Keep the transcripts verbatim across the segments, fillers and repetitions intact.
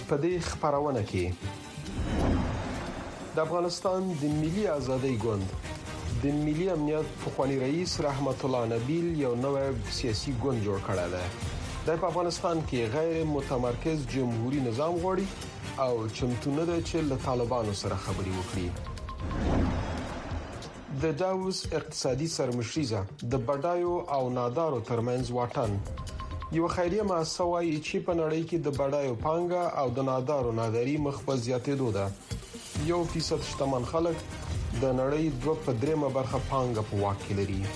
په دې خبرونه کې د افغانستان د ملي ازادۍ ګوند د ملي امنیت پخوانی رئیس رحمت الله نبیل یو نوې سیاسي ګوند جوړ کړی دی د افغانستان کې غیر متمرکز جمهوریت نظام غواړي او چمتو نه چې له طالبانو سره خبري وکړي د داوس اقتصادي سرمشریزه د بډایو او نادارو ترمنځ واټن یو خیریه مؤسسه وايي چې په نړۍ کې د بډایو پانګه او د نادارو نادری مخ په زیاتېدو ده یو فیصد شتمن خلک د نړۍ دوه په دریمه برخه پانګه په واک کې لري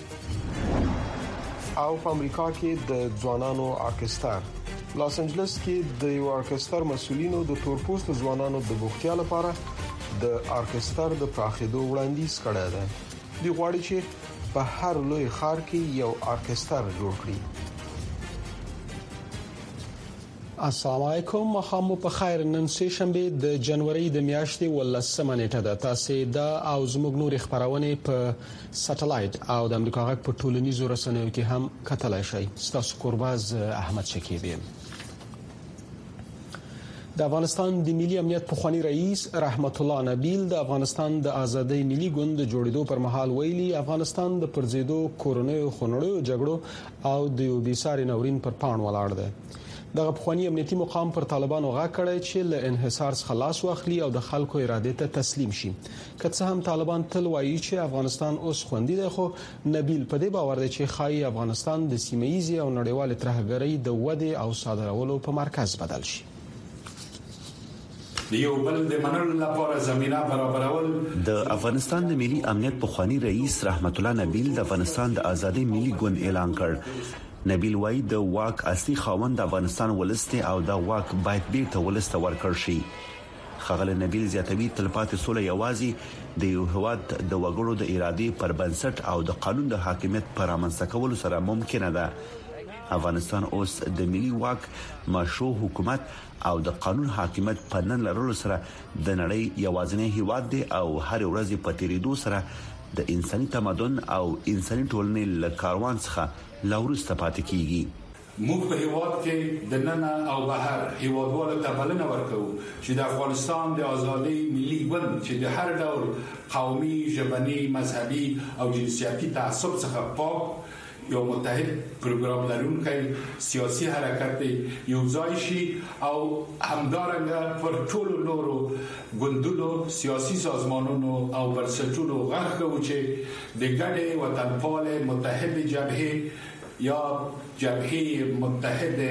او په امریکا کې د ځوانانو ارکستر لاس انجلس کې د یو ارکستر مسولینو د تورپوستو ځوانانو د بوختیا لپاره د ارکستر د پراخېدو وړاندیز کړی دی دی غواړي چې په هر لوی ښار کې یو ارکستر جوړ کړي. السلام علیکم مخامو په خیر نن سه شنبه د جنوري د میاشتې ولسمه نیټه ده تاسو د او زموږ نور خبرونه په ساتلایت او د امریکا غږ په ټولنیزو رسنیو کې هم کتلای شئ. تاسو قرباز احمد شکیبی. د افغانستان د ملي امنیت پخوانی رئیس رحمت الله نبیل د افغانستان د ازادۍ ملي ګوند د جوړېدو پر مهال ویلي افغانستان د پرځېدو کورونیو خنړو جګړو او د یو بيساري نورین پر پاڼ ولاړ دی. دغه پخوانی امنیتي مقام پر طالبانو غږ کړی چې له انحصار څخه خلاص واخلي او د خلکو اراده ته تسلیم شي. که څه هم طالبان تل وایي چې افغانستان اوس خوندي دی خو نبیل په دې باور دی چې خای افغانستان د سیمه‌ایزي او نړیوال ترهګرۍ د وده او صادرولو په مرکز بدل شي. یو بل د منلو لپاره زمينه برابرول د افغانستان د ملي امنیت پخوانی رئیس رحمت الله نبیل د افغانستان د ازادۍ ملي ګوند اعلان کړ. نبیل وایي د واک اصلي خاوند د افغانستان ولسته او د واک باید بیرته ولسته ورکړ شي. خغل نبیل زیاتوي تلپاتې سولې یوازې د یو هواد د وګړو د ارادې پر بنسټ او د قانون د حاکمیت پر امنځ کولو سره ممکن ده. افغانستان اوس د ملي واک مشروع حکومت او د قانون حاکمیت په نن لرلو سره د نړۍ یوازینی هیواد دی او هر ورځ په تیریدو سره د انساني تمدن او انساني ټولنې له کاروان څخه لورسته پاتې کیږي. موږ په هیواد کې د نن او بهر هیوادوالو ته بلنه ورکوو چې د افغانستان د ازادۍ ملي ګوند چې د هر ډول قومي، ژبني، مذهبي او جنسیتي تعصب څخه پاک یو متحد پروګرام لرونکی سیاسي حرکت یو ځای شي او همدارنګه پر ټولو نورو ګوندونو سیاسي سازمانونو او بنسټونو غږ کوي چې د ګډې وطنپال متحد جبهه یا جبهه متحد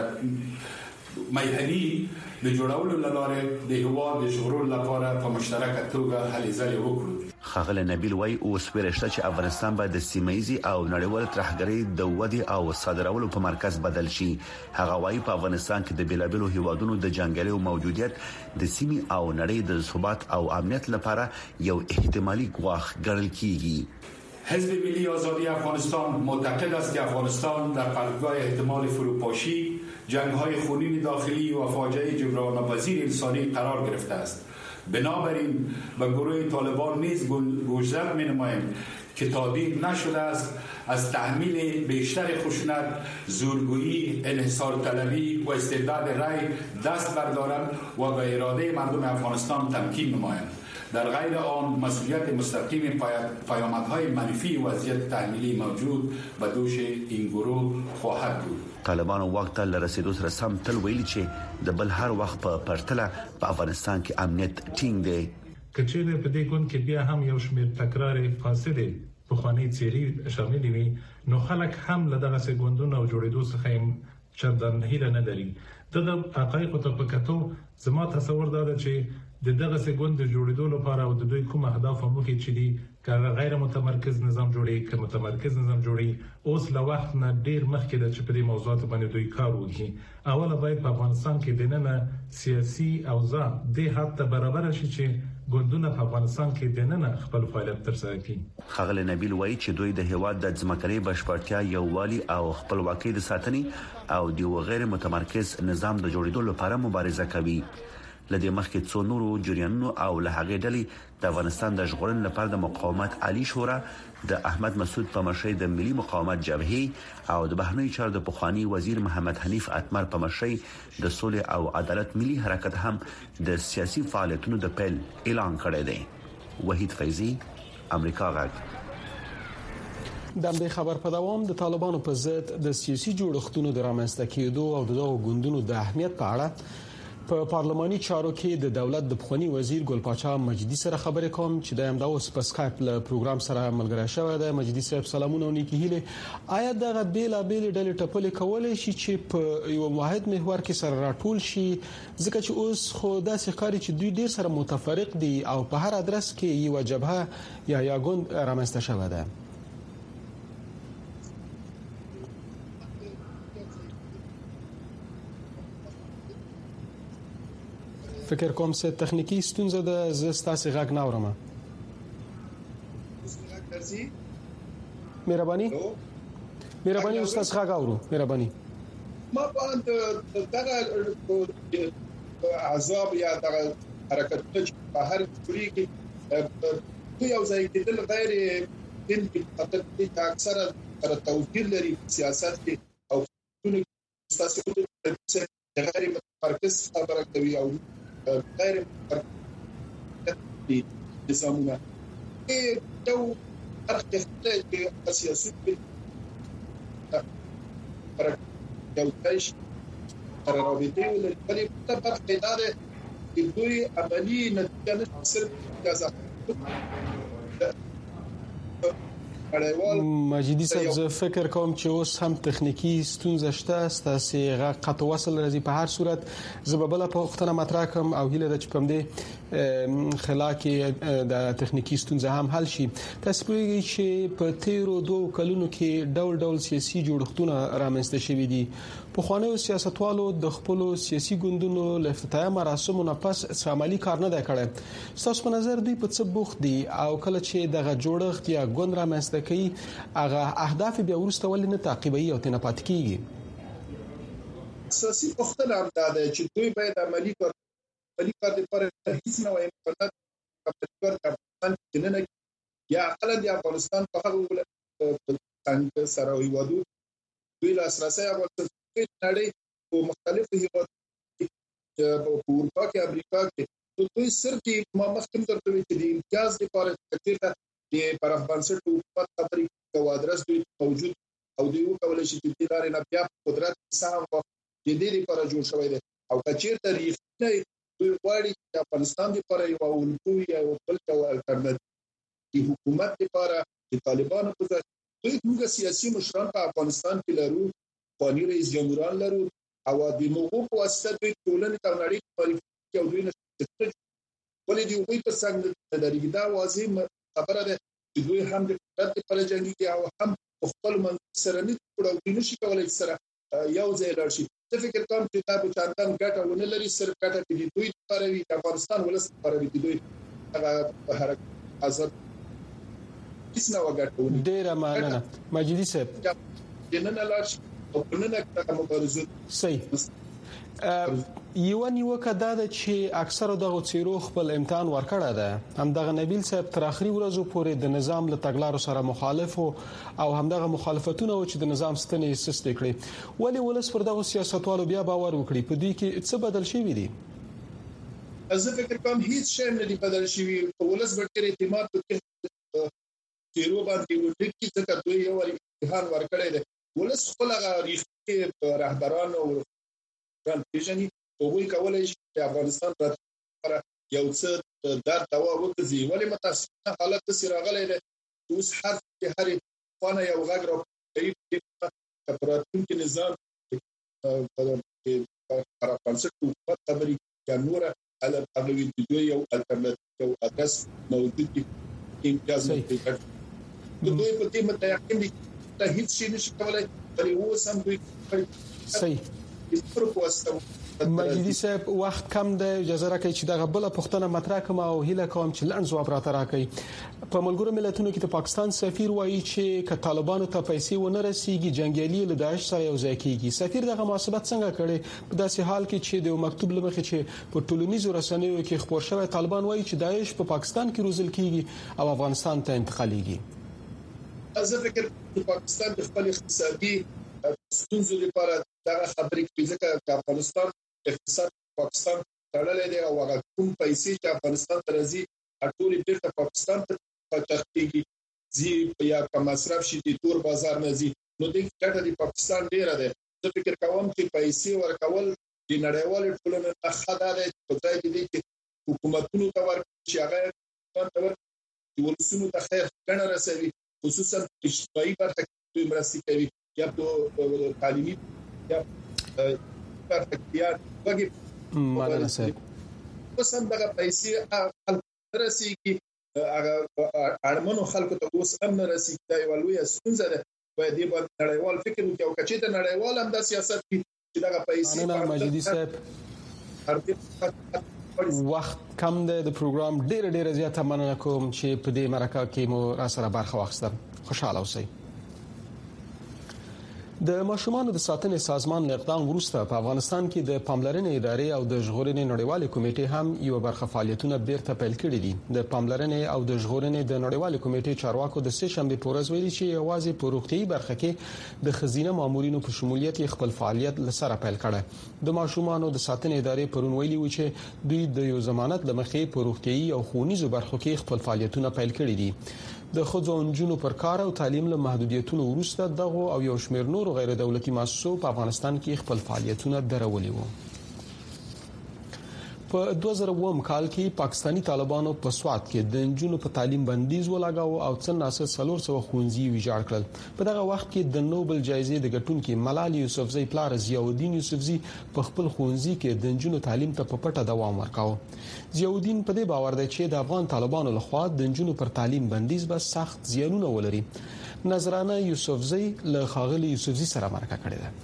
میهني د جوړولو لپاره د هیواد د ژغورلو لپاره په مشترکه توګه هلې ځلې وکړو. خغل نبیل وای اوس ورشته چې افغانستان باید د سیمه‌ایزي او نړیوال ترهګرۍ د ودی او صادرولو په مرکز بدل شي. هغه وای په افغانستان کې د بیلابلو هیوادونو د جنگیالو موجودیت د سیمې او نړۍ د ثبات او امنیت لپاره یو احتمالي ګواښ ګڼل کیږي. حزب ملی آزادی افغانستان معتقد است که افغانستان در پرتگاه احتمال فروپاشی، جنگ‌های خونین داخلی و فاجعه جبران ناپذیر انسانی قرار گرفته است. بنابراین به گروه طالبان نیز گوشزد می نماییم که تادید نشده است از تحمیل بیشتر خشونت، زورگویی، انحصار طلبی و استبداد رأی دست بردارند و به اراده مردم افغانستان تمکین نمایند. در غیر آن مسئولیت مستقیم پیامدهای منفی وضعیت تحمیلی موجود به دوش این گروه خواهد بود. طالبانو وخت ته رسیدو سره سم تل ویلي چې د بل هر وخت په پرتله په افغانستان کې امنیت ټینګ دی. کچېره په دې ګوند کې بیا هم یو شمېر تکرار فاسدې په خواني چيري شامل دي نو خلک هم له دغه څنګهونو او جوړېدو څخه چندان هیله نه لري. دغه حقایق ته په کتو زما تصور دا ده چې د دغه څنګهونو جوړېدو لپاره او د دوی کوم اهداف مو کې چې دي کله غیر متمرکز نظام جوړي که متمرکز نظام جوړي اوس له وخت نه ډیر مخکې د چپري موضوعات باندې دوی کار وکړي. اوله باید په افغانستان کې د نن سیاسي اوضاع د حد برابر شي چې ګوندونه په افغانستان کې د نن خپل فعالیت ترسره کړي. خغل نبیل وایي چې دوی د هواد د ځمکنۍ بشپړتیا یووالي او خپلواکۍ د ساتنې او د غیر متمرکز نظام د جوړېدو لپاره مبارزه کوي. لدې مخکې څو نورو جریانونو او له هغې ډلې د افغانستان د ژغورنې لپاره د مقاومت عالی شورا د احمد مسعود په مشرۍ د ملي مقاومت جبهه او د بهرنی چارو د پخوانی وزیر محمد حنیف اتمر په مشرۍ د صلح او عدالت ملي حرکت هم د سیاسي فعالیتونو د پیل اعلان کړی دی. وحید فیضی، امریکا غږ. د امریکا خبر په دوام د طالبانو په ضد د سیاسي جوړښتونو د رامنځته کېدو او د دغو ګوندونو د اهمیت په اړه په پارلماني چارو کې د دولت د پخوانی وزیر ګل پاچا مجدي سره خبرې کوم چې د امدا اوس په سکایپ له پروګرام سره ملګری شوی دی. مجدي صاحب سلامونه او نیکی هیله. آیا دغه بیل بیل ډلې ټپلې کولای شي چې په یو واحد محور کې سره راټول شي ځکه چې اوس خو داسې ښکاري چې دوی ډیر سره متفرق دي او په هر ادرس کې یو جبهه یا یا ګوند رامنځته شوی دی؟ فکر کوم څه تخنیکی ستونزه ده، زه ستاسو غږ نه اورم. مهرباني مهرباني استاد غږ اورو. مهرباني ما باندې دغه عذاب یا دغه حرکت چې په هر ټولي کې یو ځای کې د غیر دین په خاطر چې اکثره تر توجیه لري سیاست کې او تاسو د غیر مرکز خبره کوي او غیر مرکزي نظامونه کې یو ارتقاء کې سیاسي پر یو تاش تر راوړې ولې په برخه اداره کې دوی عملی نتیجه نه صرف غزا مجیدی صاحب زه فکر کوم چې اوس هم تخنیکی ستونزه شته، ستاسو غږ قطع وصل راځي. په هر صورت زببله په وختونه مطرح کوم او هیله د چپم دی خلا کې د تخنیکی ستونزه هم حل شي. تاسو پوهیږئ چې په تیرو دوه کلونو کې ډول ډول سیاسي جوړښتونه رامنځته شوي دي. په خوانیو سیاستوالو د خپل سیاسي ګوندونو له افتتاحي مراسمو نه پس عملی کار نه دی کړی. تاسو په نظر دوی په څه بوخت دي او کله چې دغه جوړښت یا ګوند رامنځته کوي هغه اهداف بیا ورسته ولې نه تعقیبوي او تنه پات کیږي؟ اساسي پوښتنه هم دا ده چې دوی باید عملی کار عملی کار لپاره هیڅ نه وايي په تاسو کار کوي نه یا اقل د افغانستان په هغه څنګه سره ویوادو دوی لاسرسي ورته نړۍ په مختلفو هیوادونو په اروپا کې امریکا کې دوی صرف ما مخکې درته ویل چې د امتیاز لپاره کثیره د پرافبانسټ حکومت خبرې او ادرس دوی موجود او دوی وکولای شي چې د لارې نه بیا قدرت سهم د دې لپاره جوړ شوی دی او کچیر تاریخ نه دوی غواړي چې افغانستان لپاره یو ولکوي او بل څه الټرنیټیو حکومت لپاره د طالبانو په ځای دوی موږ سیاسي مشران په افغانستان کې لرو، قانوني رئیس جمهوران لرو او د موغو په واسطه دوی ټولنې ته نړۍ په یو دوی نشته ولې دی وي په څنګه د لري دا واضح خبره ده چې دوی هم د قدرت پر جنگي او هم خپل من سره نه کړو دوی نشي کولای سره یو ځای لرشي. څه فکر کوم چې تاسو چانتان ګټه ونه لري صرف ګټه کې دوی لپاره وي افغانستان ولس لپاره وي دوی هغه حرکت آزاد هیڅ نه وګټو. ډیر مننه مجیدی صاحب. جنن لارش او نن کې مبارزه صحیح یو نیوکه دا ده چې اکثره دغه چیرو خپل امتحان ورکړه ده. هم دغه نبیل صاحب تر اخري ورځو پورې د نظام له تګلارو سره مخالف او هم دغه مخالفتونه و چې د نظام ستنې سست کړي. ولی ولس پر دغه سیاستوالو بیا باور وکړي په دې کې څه بدل شوی دی؟ زه فکر کوم هیڅ شی نه دی بدل شوی. ولس ورته اعتماد وکړي چیرو باندې وکړي چې څنګه دوی یو امتحان ورکړي ده. ولس خپل غریښتي رهبران او ځان پیژني او وی کولای شي چې افغانستان لپاره یو څه درد دوا وکړي. ولې متاسفانه حالت سره راغلی دی اوس هر هر خانه یو غږ راوړي چې کپراتون کې نظام په پرافبانسټ حکومت خبري چې نور علي هغه دوی یو الټرنیټیو ادرس موجود دي امتیاز نه کوي. دوی په دې متأکد دي ته هیڅ شي نشي کولای بلې اوس هم دوی صحیح پروپوزته مجیدي صاحب وخت کم دی اجازه راکړئ چې دغه بل پښتنه مطرح کوم او هیله کوم چې لړ ځواب راته راکړي. په ملګرو ملتونو کې د پاکستان سفیر وایي چې ک طالبانو ته پیسې ونه رسیږي جنگیالي له داعش سره یو ځای کیږي. سفیر دغه محاسبت څنګه کړي په داسې حال کې چې د مکتوب لمخې چې په ټولنیزو رسنیو کې خبر شوی طالبان وایي چې داعش په پاکستان کې روزل کیږي او افغانستان ته انتقالېږي. زه فکر چې پاکستان د خپل اقتصادي ستونزو لپاره دا خبرې کوي ځکه افغانستان اقتصاد پاکستان تړلې دی او هغه کوم پیسې چې افغانستان ته راځي ټولې بیرته پاکستان ته پاتېږي زی یا کوم مصرف شي د تور بازار نه زی نو د ګټه د پاکستان ډیره ده. زه فکر کوم چې پیسې ورکول د نړیوال ټولنې نه خدای دی په ځای کې چې حکومتونو ته ورکړي چې هغه ته ورکړي ولسونو ته خیر ګڼه رسوي خصوصا اجتماعي برخه کې مرستې کوي یا په تعلیمي یا اختیار وګي مننه صاحب. اوس هم دغه پیسې خلک رسیږي هغه اړمنو خلکو ته اوس هم رسیږي دا یو لوی ستونزه ده. باید دې باندې نړیوال فکر وکړي او کچې ته نړیوال هم د سیاست کې دغه پیسې مننه مجیدي صاحب. وخت کم دی د پروګرام ډېر ډېر زیاته مننه کوم چې په دې مرکه کې مو را سره برخه واخیسته. خوشاله اوسئ. د ماشومانو د ساتنې سازمان له اقدام وروسته په افغانستان کې د پاملرنې ادارې او د ژغورنې نړیوالې کمیټې هم یو برخه فعالیتونه بیرته پیل کړي دي. د پاملرنې او د ژغورنې د نړیوالې کمیټې چارواکو د سه شنبه په ورځ ویلي چې یوازې په روغتيایي برخه کې د خزینه مامورینو په شمولیت خپل فعالیت لسره پیل کړي. د ماشومانو د ساتنې ادارې پرون ویلي و چې دوی د یو ضمانت لمخې په روغتيایي او ښوونیزو برخو کې خپل فعالیتونه پیل کړي دي. د خځو او نجونو پر کار او تعلیم له محدودیتونو وروسته دغه او یو شمېر نور غیر دولتي مؤسسو په افغانستان کې خپل فعالیتونه درولي وو. په دوه زره اووه کال کې پاکستانی طالبانو په سوات کې د نجونو په تعلیم بندیز ولګاو او څن ناسه څلور سوه ښوونځي ویجاړ کړل. په دغه وخت کې د نوبل جایزې د ګټونکو ملالۍ یوسفزۍ پلار ضیاءالدین یوسفزي په خپل ښوونځي کې د نجونو تعلیم ته په پټه دوام ورکاوه. ضیاءالدین په دې باور دی چې د افغان طالبانو لخوا د نجونو پر تعلیم بندیز به سخت زیانونه ولري. نظرانه یوسفزۍ له خاغلی یوسفزي سره مرکه کړې ده.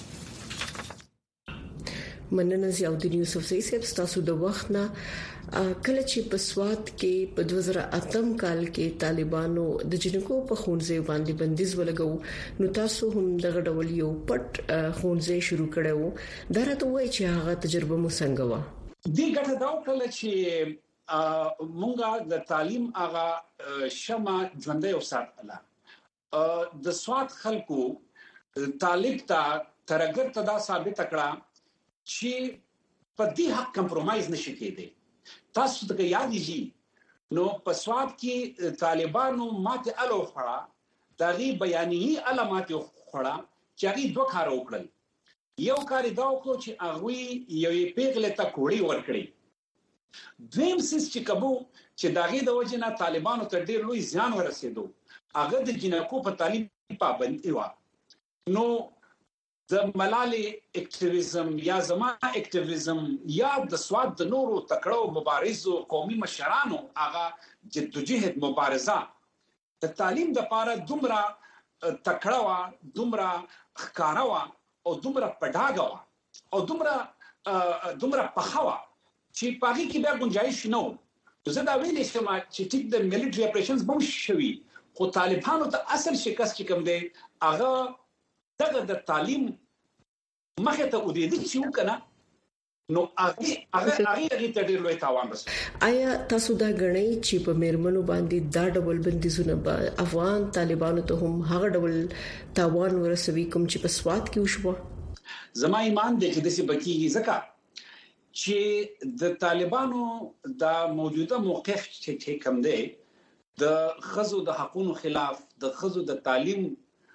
مننه ضیاءالدین یوسفزئی صاحب تاسو د وخت نه کله چې په سوات کې په دوه زره اتم کال کې طالبانو د جنکو په خونځي باندې بندیز ولګاو نو تاسو هم دغه ډول یو پټ خونځي شروع کړو دا راته وایي چې هغه تجربه مو څنګه و؟ دې ګټه دا وکړه چې مونږه د تعلیم هغه شمه ژوندۍ وساتله. د سوات خلکو طالب ته ترګر ته دا ثابت کړه چې په دې حق کمپرمایز نشي کېدی. تاسو ته یاد دي نو په سواد کې طالبانو ماته الو خړه دغه بیاني علامات خړه چې هغه دوه کار وکړل. یو کار دا وکړو چې هغه یو پیغله ته کوړی ورکړي. دویم سیس چې کبو چې دغه د وجنه طالبانو ته ډیر لوی ځان ورسېدو هغه د جنکو په تعلیم پابندي و. نو د ملالۍ اکټیویزم یا زما اکټیویزم یا د سواد د نورو تکړو مبارزو قومي مشرانو هغه جدوجہد مبارزه د تعلیم د لپاره دومره تکړه دومره ښکارا او دومره پډاګه او دومره دومره پخوا چې پاګي کې به گنجائش نه و. زه دا ویلې چې ما چې ټیک د ملټری اپریشنز بم شوي خو طالبانو ته اصل شکست چې کوم دی هغه دغه د تعلیم مخه ته ودی چې وکنه نو هغه هغه هغه ته ډیر لوی تاوان رسوي. آیا تاسو دا غنئ چې په میرمنو باندې دا ډبل بندیزونه به افغان طالبانو ته هم هغه ډبل تاوان ورسوي کوم چې په سواد کې وشو؟ زما ایمان دی چې د سی بکیږي ځکه چې د طالبانو د موجوده موقف چې کوم دی د خزو د حقوقو خلاف د خزو د تعلیم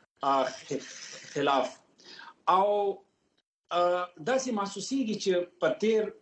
خلاف او داسې محسوسيږي چې په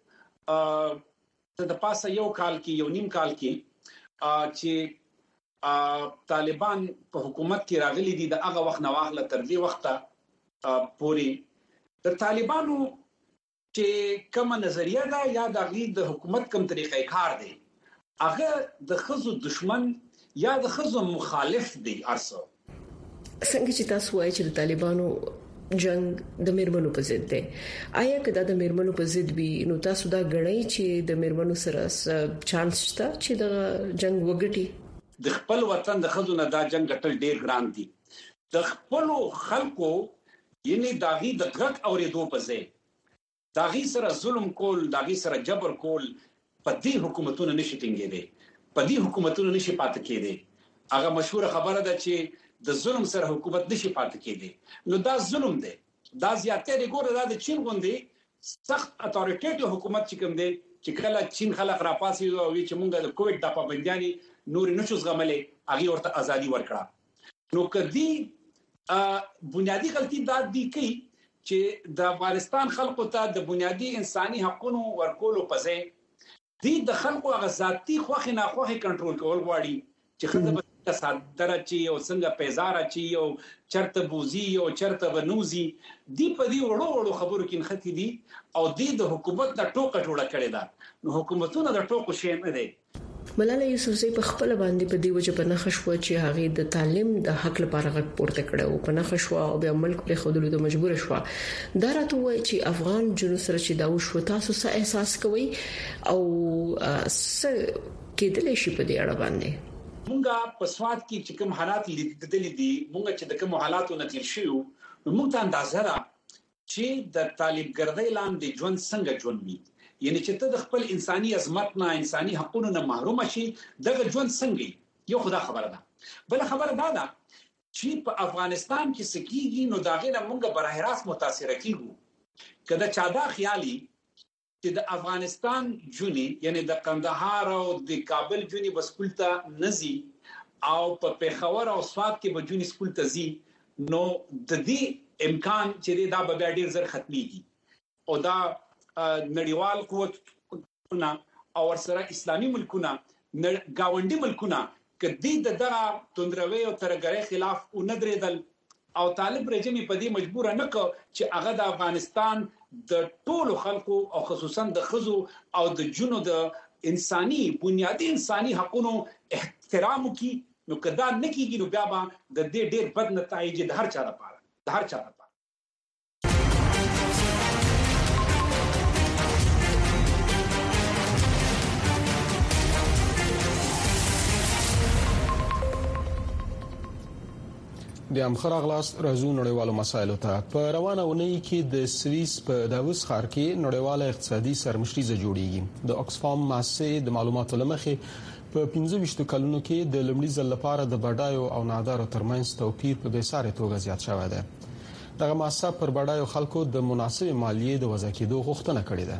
تیر د پاسه یو کال کې یو نیم کال کې چې طالبان په حکومت کې راغلي دي د هغه وخت نواخله تر دې وخته پوري د طالبانو چې کوم نظریه ده یا د غي د حکومت کوم طریقې کار دی هغه د خزو دشمن یا د خزو مخالف دی. ارسو څنګه چې تاسو وایي چې طالبانو جنگ د میرمنو په ضد دی. آیا کدا د میرمنو په ضد وي نو تاسو دا غړی چې د میرمنو سره چانس شته چې د جنگ وګټي؟ د خپل وطن د خزونه دا جنگ ګټل ډیر ګران دي. د خپل خلکو یعنی داغي د غک اورېدو په ځای داغي سره ظلم کول، داغي سره جبر کول په دې حکومتونو نشي ټینګېدي، په دې حکومتونو نشي پاتې کېدي. هغه مشهور خبره ده چې د ظلم سره حکومت نشي پاتې کېدی. نو دا ظلم دی، دا زیاتې دی. ګوره دا د چین غوندي سخت اتوریټیټ حکومت چې کوم دی چې کله چین خلک راپاسي او چې مونږ د کووډ د پابندیاني نور نشو زغملې هغه ورته ازادي ورکړه. نو کدي بنیادی غلطي دا دی کوي چې د افغانستان خلکو ته د بنیادی انساني حقوقو ورکولو په ځای دی د خلکو هغه ذاتي خوخي نه خوخي کنټرول کول غواړي چې خدای صدر چی او څنګه پیزار چی او چرته بوزي او چرته بنوزي دی په دې وړو وړو خبرو کې نختی دي او د د حکومت د ټوکه جوړه کړي ده. نو حکومتونه د ټوکو شی نه دي. ملاله یوسفزۍ په خپل باندې په دی وجه په نخښ و چې هغه د تعلیم د حق لپاره غږ پورته کړو او په نخښ و او بیا ملک پر خودلو د مجبور شو. دا راته وایي چې افغان جنو سره چې دا وشو تاسو څه احساس کوي او څه کېدل شي په دې اړه باندې؟ مونږه په سواد کې چې کوم حالات لیدلې دي، مونږ چې د کوم حالاتو نتیجه شو، مونږ ته اندازه را چې د طالب ګرځي لاندې ژوند څنګه ژوند وي. یعنی چې ته د خپل انساني عظمت نه، انساني حقوقو نه محروم شي، دغه ژوند څنګه یو خدا خبره ده. بل خبره دا ده چې په افغانستان کې سکیږي نو داغه نه مونږه بره راست متاثر کیږو. کله چا دا خیالي چې د افغانستان جونی یعنی د قندهار او د کابل جونی بس سکول ته نزي او په پیښور او سواد کې به جونی سکول ته زی، نو د دې امکان چې دا به ډیر زر ختميږي او دا نړیوال قوتونه او ورسره اسلامي ملکونه گاونډي ملکونه کدی دغه توندروي او ترګری خلاف او ندرېدل او طالب رژیم په دې مجبور نه کو چې هغه د افغانستان د ټولو خلکو او خصوصا د خزو او د جنو د انساني بنیادی انساني حقوقو احترام کی. نو کدا نه کیږي نو بیا به د دې ډېر بد نتایج د هر چا لپاره د هر چا لپاره. د امخر اغلاس راځو نړیوالو مسایلو ته. په روانه ونې کې د سویس په داووس ښار کې نړیواله اقتصادي سرمشریزه جوړیږي. د اکسفام مؤسسې د معلوماتو لمخې په پنځه ویشت کلونو کې د لومړي ځل لپاره د بډایو او نادارو ترمنځ توپیر په بیسارې توګه زیات شوی دی. دغه مؤسسه پر بډایو خلکو د مناسب مالیې د وضع کېدو غوښتنه کړې ده.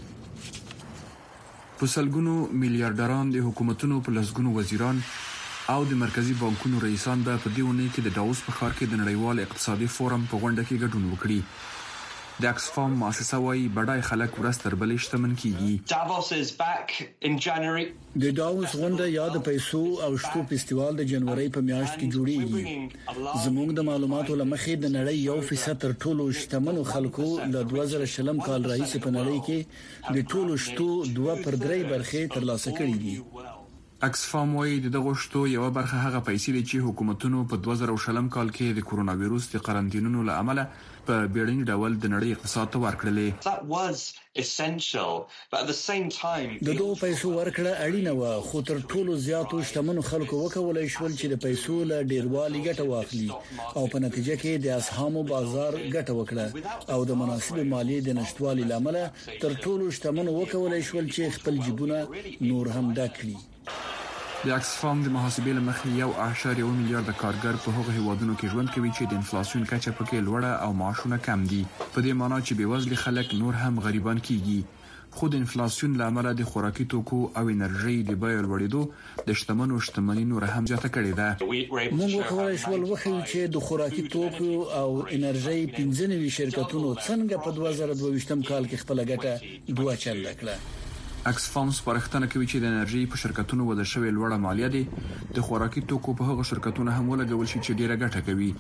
په سلګونو میلیارډران د حکومتونو په لسګونو وزیران او د مرکزی بانکونو رئیسان به په دې ونې کې د داووس په ښار کې د نړیوال اقتصادي فورم په غونډه کې ګډون وکړي. د اکسفام مؤسسه وايي بډای خلک ورستر بلې شتمن کیږي. Davos is back in January. د داووس غونډه یا د پیسو او شتو فستیوال د جنوري په میاشت کې جوړیږي. زموږ د معلوماتو لمخې د نړۍ یو فیصد تر ټولو شتمنو خلکو له دوه زره شلم کال راهیسې په نړۍ کې د ټولو شتو دوه پر درې برخې ترلاسه کړې دي. اکسفام وايي د دغه شتو یو برخه هغه پیسې دي چې حکومتونو په دوه زره شلم کال کې د کورونا وایروس د قرنطینونو له امله په بیړني ډول د نړۍ اقتصاد ته ورکړلې. That was essential, but at the same time د دوه پیسو ورکړه اړینه و، خو تر ټولو زیاتو شتمنو خلکو وکولای شول چې د پیسو له ډیروالي ګټه واخلي او په نتیجه کې د اسهامو بازار ګټه وکړه او د مناسب مالیې د نشټوالي لامل تر ټولو شتمنو وکولای شول چې خپل جیبونه نور هم ډک کړي. د اکسفام د محاسبې لمخې یو اعشاریه یو میلیارډ کارګر په هغه هیوادونو کې ژوند کوي چې د انفلیسیون کچه پکې لوړه او معاشونه کم دي. په دې معنی چې بېوزلي خلک نور هم غریبان کیږي. خو د انفلیسیون لامل د خوراکي توکو او انرژي د بیو لوړېدو د شتمنو شتمنۍ نور هم زیاته کړې ده. موږ کولای شو وښیو چې د خوراکي توکو او انرژي پنځه نوي شرکتونو څنګه په دوه زره دوه ویشتم کال کې خپل ګټه دوه چنده کړه. اکسفام سپارښتنه کوي چې د انرژي په شرکتونو وضع شوی لوړه مالیه دي د خوراکي توکو په هغه شرکتونو هم ولګول شي چې ډیره ګټه کوي.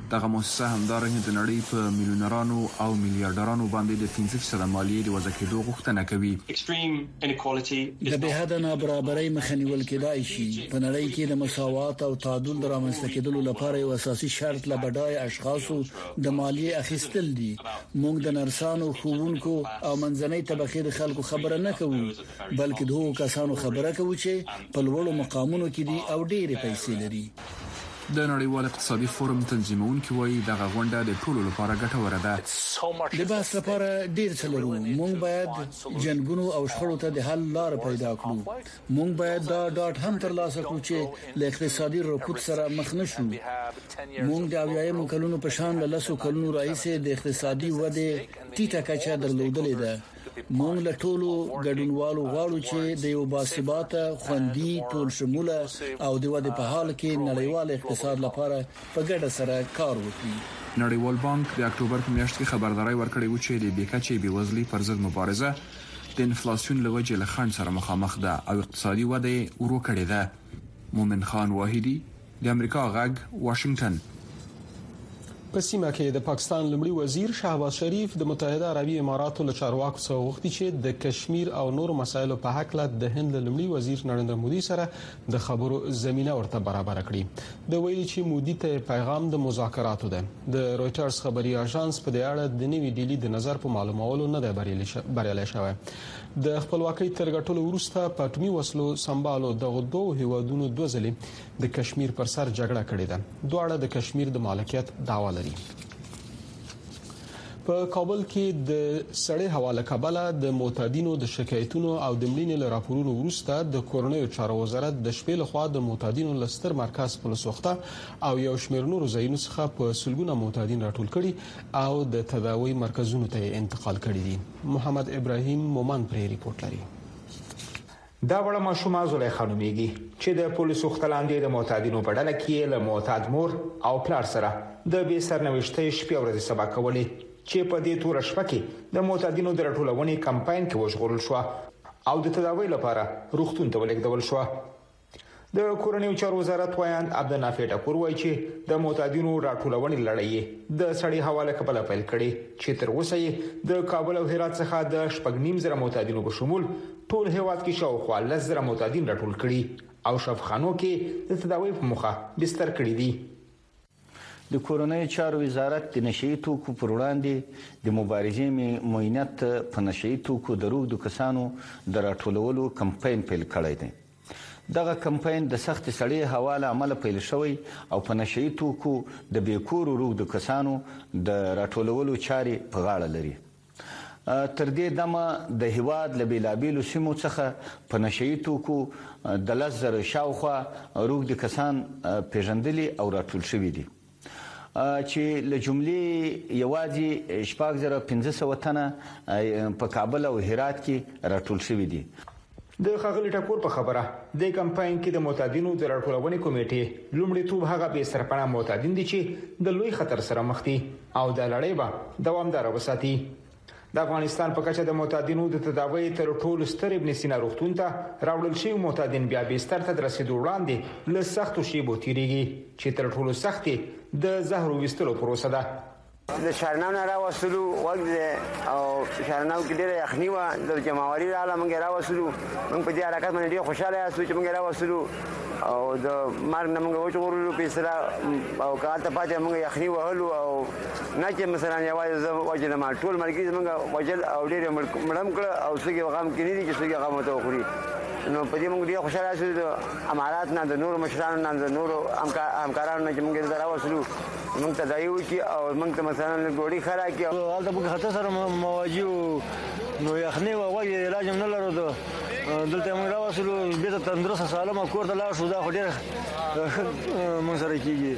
دغه مؤسسه همدارنګه د نړۍ په میلیونرانو او میلیارډرانو باندې د پنځه فیصد مالیې د وضع کېدو غوښتنه کوي. د بهاده نابرابرۍ مخنیول کېدای شي. په نړۍ کې د مساوات او تعادل د رامنځته کېدلو لپاره یو اساسي شرط لا بډای اشخاصو د مالیې اخیستل دي. موږ د نرسانو، ښوونکو او منځنۍ طبقې د خلکو خبره نه کوو، بلکې د هغو کسانو خبره کوو چې په لوړو مقامونو کې دي او ډېرې پیسې لري. د نړیوال اقتصادي فورم تنظیمونکي وایي دغه غونډه د ټولو لپاره ګټوره ده. د بحث لپاره ډیر څه لرو. موږ باید جنګونو او شخړو ته د حل لار پیدا کړو. موږ باید دا ډاټ هم ترلاسه کړو چې له اقتصادي رکود سره مخ نشو. موږ د اویایم کلونو په شان له لسو کلونو راځي د اقتصادي وده ټیټه کچه درلودلې ده. موږ له ټولو ګډونوالو غواړو چې د یو باثباته، خوندي، ټول شموله او د ودې په حال کې نړیوال اقتصاد لپاره په ګډه سره کار وکړي. نړیوال بانک د اکتوبر په میاشت کې خبرداري ورکړې و چې د بیکچې بېوزلۍ پر ضد مبارزه د انفلاسیون له وجې له خنډ سره مخامخ ده او اقتصادي وده ورو کړې ده. مومن خان واحدی، د امریکا غږ، واشنگټن. په سیمه کې د پاکستان لومړي وزیر شهباز شریف د متحده عربي اماراتو له چارواکو څخه وغوښتي چې د کشمیر او نور مسایلو په حق له د هند لومړي وزیر نریندر مودي سره د خبرو زمينه ورته برابر کړي. د ویلي چې مودي ته پیغام د مذاکراتو ده. د رويټرز خبري اژانس په دې اړه د نوې ډیلی د نظر په معلومولو نه دی بریالي شوی. د خپلواکۍ تر ګټلو وروسته په اټومي وسلو سمبالو دغه دوه هیوادونو دوه ځلې د کشمیر پر سر جګړه کړې ده. دواړه د کشمیر د مالکیت دعوا لري. په کابل کې د سړې هوا له کبله د معتادینو د شکایتونو او د مړینې له راپورونو وروسته د کورنیو چارو وزارت د شپې لخوا د معتادینو لستر مرکز په لسوخته او یو شمېر نورو ځایونو څخه په سلګونه معتادین راټول کړي او د تداوی مرکزونو ته انتقال کړي دي. محمد ابراهیم مومن پرې ریپورت لري. دا وړه ماشومه زلیخا نومیږي چې د پولیسو ختلاندې د معتادینو په ډله کې له معتاد مور او پلار سره د بې سرنوشتۍ شپې او ورځې سبا کولې چې په دې تور شپه کې د معتادینو د راټولونې کمپاین کې وژغورل شو او د تداوی لپاره روغتون ته ولېږدول شو. د کورنیو چارو وزارت وایان عبدالنافع ټکور وایي چې د معتادینو راټولونې لړۍ د سړې هوا له کبله پیل کړي چې تر اوسه یې د کابل او هرات څخه د شپږ نیم زره معتادینو په شمول ټول هیواد کې شاوخوا لس زره معتادین راټول کړي او شفاخانو کې د تداوی په موخه بستر کړي دي. د کورنیو چارو وزارت د نشئی توکو پر وړاندې د مبارزې معاینت په نشئی توکو د روغ د کسانو د راټولولو کمپاین پیل کړی دی. دغه کمپاین د سخت سړې هوا له امله پیل شوی او په نشئی توکو د بیکور روغ د کسانو د راټولولو چارې په غاړه لري. تر دې دمه د هیواد له بیلابیلو سیمو څخه په نشئی توکو د لس زره شاوخوا روغ د کسان پیژندلي او راټول شوي دي چې له جملې یوازې شپږ زره پنځه سوه تنه په کابل او هرات کې راټول شوي دي. د خغلی ټکور په خبره د کمپاین کې د معتادینو د راټولونې کمیټې لومړیتوب هغه به سرپناه معتادین دي چې د لوی خطر سره مخ دي او د لړۍ به دوامدار وساتي. د افغانستان په کچه د معتادینو د تداوی تر ټولو ستر ابن سینا روغتون ته راوړل شوی معتادین بیا بستر ته رسیدو وړاندې له سختو شیبو تیریږي چې تر ټولو سختي د زهرو وستلو پروسه ده. د شارناو نه راوصلو وخت او شارناو کې ډېره یخني وه د جمعواري راغله موږ یې راوصلو. موږ په دې حرکت باندې ډېر خوشحاله یاستو چې موږ یې راوصلو او د مرګ نه موږ وژغورلو په اصطلاح او که هلته پاتې موږ یخني وهلو او نه چې مثلا یوازې زه وجلم ټول ملګري زموږ وجل او ډېر یې مړم کړه او څوک یې غم کې نه دي چې څوک یې غم ورته وخوري. نو په دې موږ ډېر خوشحاله یاستو د امارات نه د نورو مشرانو نه د نورو همکارانو نه چې موږ یې راوصلو موږ ته ځای وکړي او موږ ته مثلا ګوډۍ ښه راکړي. هلته موږ خطر سره مواجه وو نو یخني وه وجې علاج هم نه لرو. دلته موږ راوصلو بېرته تندرسته سالمه کور ته لاړ شو. دا خو ډېر ښه موږ سره کېږي.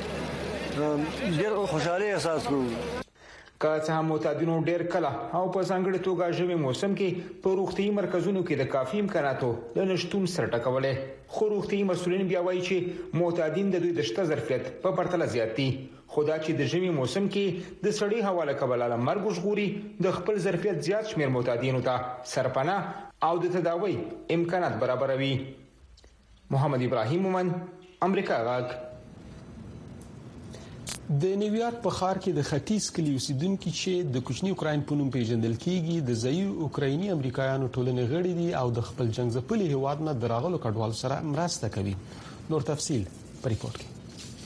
ډېر خوشحالي احساس کوو. که څه هم معتادینو ډېر کله او په ځانګړې توګه ژمي موسم کې په روغتیایي مرکزونو کې د کافي امکاناتو له نشتون سره ټکولی، خو روغتیایي مسؤلین بیا وایي چې معتادین د دوی د شته ظرفیت په پرتله زیات دي. خو دا چې د ژمي موسم کې د سړې هوا له کبله له مرګ وژغوري د خپل ظرفیت زیات شمېر معتادینو ته سرپناه او د تداوی امکانات برابروي. محمد ابراهیم مومن، امریکا غږ. د نیویارک په ښار کې د ختیځ کلی اوسیدونکو چې د کوچني اوکراین په نوم پیژندل کیږي د ځایي اوکرایني امریکایانو ټولنې غړي دي او د خپل جنگ ځپلي هیواد نه دراغلو کډوال سره مرسته کوي. نور تفصيل په ریپورت کې.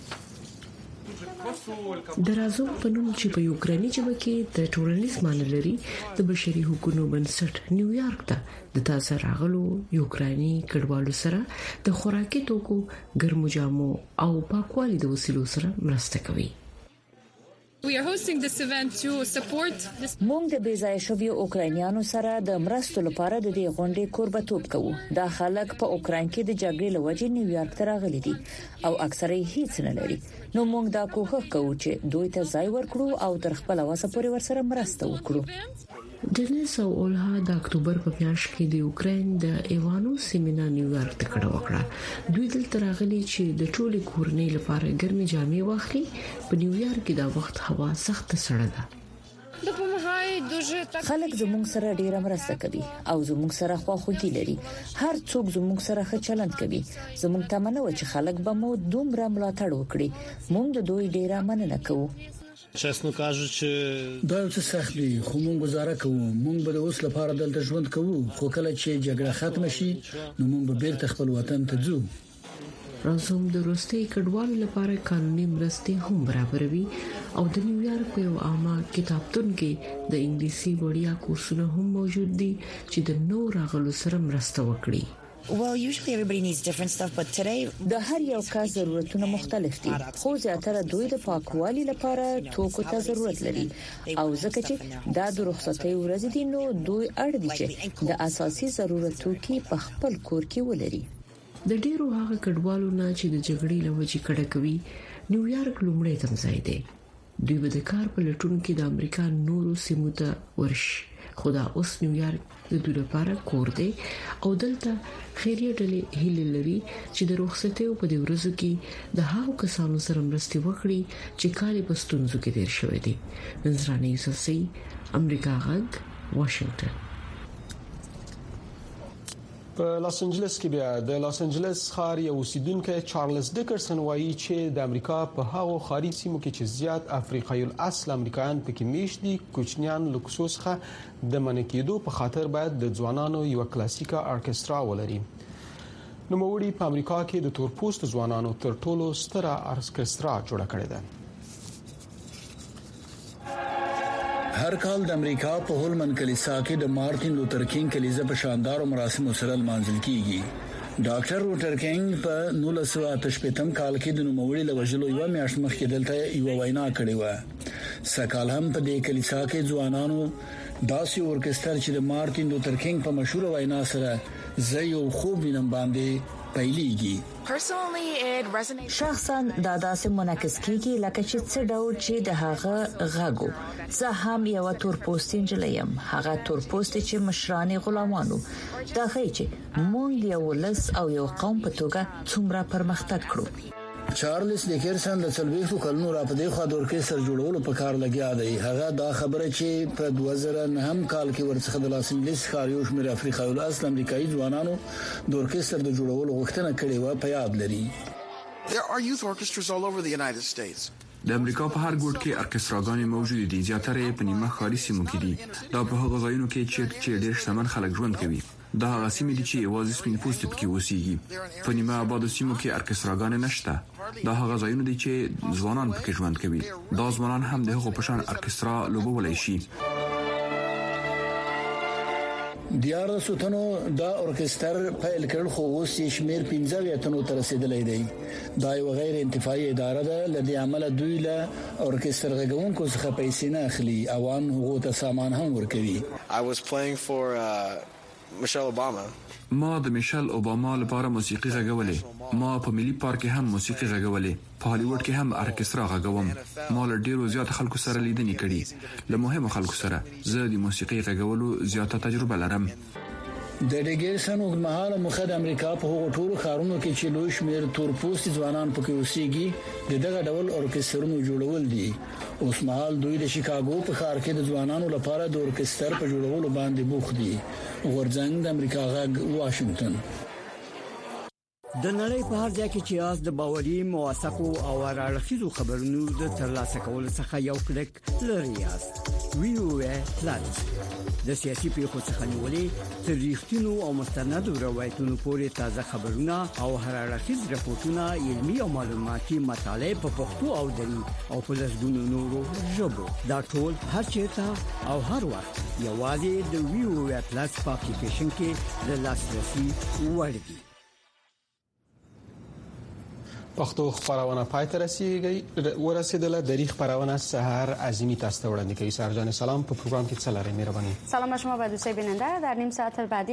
درازوم په نوم چې په یوکراني ژبه کې د ټولنیز معنی لري د بشري حقوقو بنسټ نیویارک ته د تازه راغلو یوکراني کډوالو سره د خوراکي توکو ګرمو جامو او پاکوالي د وسیلو سره مرسته کوي. We are hosting this event to support this. موږ د بیځای شویو اوکراینیانو سره د مرستو لپاره د دې غونډې کوربتوب کوو. دا خلک په اوکراین کې د جګړې لوجې نیویارک ته راغلي دي او اکثره یې هیڅ نه لري. نو موږ دا کوښښ کوو چې دوی ته ځای ورکړو او تر خپل وسه پورې ورسره مرسته وکړو. ډنیس او اولها د اکتوبر په میاشت کې د اوکراین د ایوانو سیمینا نیویارک ته کډه وکړه. دوی دلته راغلي چې د ټولې کورنۍ لپاره ګرمي جامې واخلي. په نیویارک کې دا وخت هوا سخت سړه ده. خلک زموږ سره ډیره مرسته کوي او زموږ سره خواخوږي لري. هر څوک زموږ سره ښه چلند کوي. زموږ تمنه و چې خلک به مو دومره ملاتړ وکړي. موږ د دوی ډیره مننه کوو. چاسنو кажучи دا څه سخت دي خو موږ گزاره کوو. موږ به د اوس لپاره دلته ژوند کوو خو کله چې جګړه ختم شي نو موږ به بیرته خپل وطن ته ځو. رازوم د روستي کډوالو لپاره قانوني مرستې هم برابروي او د نیویارک په یو عامه کتابتون کې د انګلیسي وړیا کورسونه هم موجود دي چې د نو راغلو سره مرسته وکړي. Well, usually everybody needs different stuff, but today د هر یو کس ضرورتونه مختلف دي. خو زیاتره دوی د پاکوالي لپاره توکو ته ضرورت لري او ځکه چې دا د رخصتۍ ورځې دي نو دوی اړ دي چې د اساسي ضرورتو کې په خپل کور کې ولري. د ډیرو هغه کډوالو نه چې د جګړې لوجې کډه کوي نیویارک لومړی تمځای دی. دوی به د کار په لټون کې د امریکا نورو سیمو ته ورشي. خدا اوس نیویارک د دوی لپاره کور دی او دلته خیریه ډلې هیله لري چې د رخصتۍ په دې ورځو کې د هغو کسانو سره مرسته وکړي چې کال په ستونزو کې تیر شوی دي. نظرانه یوسفزۍ، امریکا غږ، واشنگټن. په لاس انجلس کې بیا د لاس انجلس ښار یو اوسیدونکو چارلز ډیکرسن وایي چې د امریکا په هغو ښاري سیمو کې چې زیات افریقایي الاصل امریکایان پکې میشت دي کوچنیان لوکسوس څخه د منکیدو په خاطر باید د ځوانانو یو کلاسیکا ارکسترا ولري. نو موړي په امریکا کې د تورپوست ځوانانو تر ټولو ستره ارکسترا جوړه کړې ده. هر کال د امریکا په هولمن کلیسا کې د مارټین لوتر کینګ کلیزه په شاندار مراسمو سره لمانځل کیږي. ډاکټر لوتر کینګ په نولس سوه اته شپږم کال کې د نوموړي لوجلو یو میاشت مخکې دلته یو وینا کړې و. سکهال هم په دې کلیسا کې ځوانانو داسې اورکستر چې د مارټین لوتر کینګ په مشهور وینا سره زيو خوب وینم باندې پیلېږي. شخصا دا داسې منعکس کیږي لکه چې څه ډول چې د هغه غاګو. زه هم یو تورپوستین جلیم هغه تورپوست چې مشران غلامانو دا ښیي چې مونږ یو ولس او یو قوم په توګه څومره پرمختګ کړو. چارلز ډیکرسن د څلويخو کلونو را پدې خوا د اورکستر جوړولو په کار لګیا دی. هغه دا خبره چې په دوه زره نهم کال کې ورڅخه د لاس انجلس ښار یو شمېر افریقایي الاصل امریکایي ځوانانو د اورکستر د جوړولو غوښتنه کړې و په یاد لري. There are youth orchestras all over the United States. د امریکا په هر ګوټ کې ارکستراګانې موجود دي. زیاتره په نیمه ښاري سیمو کې دي. دا په هغو ځایونو کې چې ډېر شتمن خلک ژوند کوي. دا هغه سیمې دي چې یوازې سپین پوستي پکې اوسېږي. په نیمه آبادو سیمو کې ارکستراګانې نشته. دا هغه ځایونه دي چې ځوانان پکې ژوند کوي. دا ځوانان هم د هغو په شان ارکسترا لوبولای شي. دیار سوتنو دا اورکستر پیل کړ خو اوس یې شمیر پنځه ویتنو تر رسیدلې دی. دا یو غیر انتفاعي اداره ده. لدې عمل دوی له اورکستر غږونکو څخه پیسې نه اخلي. عوام هغه ته سامان هم ورکوي. I was playing for uh, Michelle Obama. ما د میشل اوباما لپاره موسیقي غږولې. ما په ملي پارک هم موسیقي غږولې. په هالیوډ کې هم ارکسترا غږوم. ما له ډیرو زیات خلکو سره لیدنې کړې. له مهمو خلکو سره زه د موسیقي غږولو زیاته تجربه لرم. د ډیګرسن وګمهاله مخه د امریکا په هغو ټولو ښارونو کې چې لوی شمېر تورپوستي ځوانان پکې اوسېږي د دغه ډول اورکسترونو جوړول دي. اوس مهال دوی د شیکاګو په ښار کې د ځوانانو لپاره د اورکستر په جوړولو باندې بوخت دي. ورځنګ د امریکا غږ واشنگټن. د نړۍ په هر ځای کې چې یاست د باوري موثقو او راړخیزو خبرونو د ترلاسه کولو څخه یو کلیک لري یاست. وی او ای پلاس د سیاسي پیښو څخه نیولې تر ریښتینو او مستندو روایتونو پورې تازه خبرونه او راړخیز راپورټونه، علمي او معلوماتي مطالب په پښتو او دری او په لږونو نورو ژبو دا ټول هر چیرته او هر وخت یوازې د وی او ای پلاس په اپلیکیشن کې د لاسرسي وړ دي. پښتو خبرونه پاتې رسیدي ورسېدله د ریخ خبرونه سحر عظیمی تاسو ته وړاندې کوي. سرجان سلام په پروګرام کې څه لري؟ مهرباني. سلام شما به دوستان بیننده. در نیم ساعت بعدی